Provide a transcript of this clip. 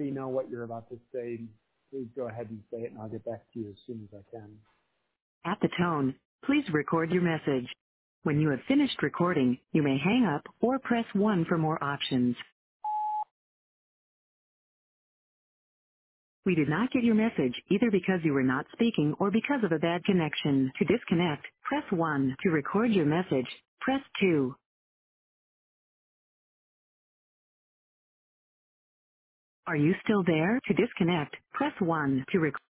already know what you're about to say, please go ahead and say it, and I'll get back to you as soon as I can. At the tone, please record your message. When you have finished recording, you may hang up or press 1 for more options. We did not get your message either because you were not speaking or because of a bad connection. To disconnect, press 1. To record your message, press 2. Are you still there? To disconnect, press 1. To record